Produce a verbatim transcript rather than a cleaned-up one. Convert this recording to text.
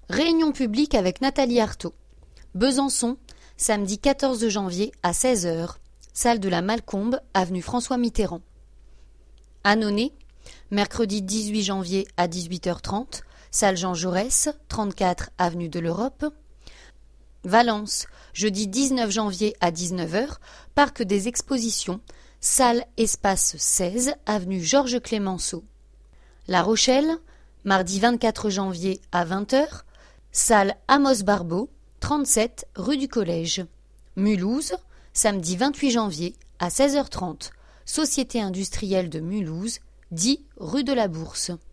Réunion publique avec Nathalie Arthaud. Besançon, samedi quatorze janvier à seize heures, salle de la Malcombe, avenue François Mitterrand. Annonay, mercredi dix-huit janvier à dix-huit heures trente, salle Jean Jaurès, trente-quatre avenue de l'Europe. Valence, jeudi dix-neuf janvier à dix-neuf heures, parc des expositions, salle espace seize, avenue Georges Clémenceau. La Rochelle, mardi vingt-quatre janvier à vingt heures, salle Amos Barbeau, trente-sept rue du Collège. Mulhouse, samedi vingt-huit janvier à seize heures trente, Société industrielle de Mulhouse, dix rue de la Bourse.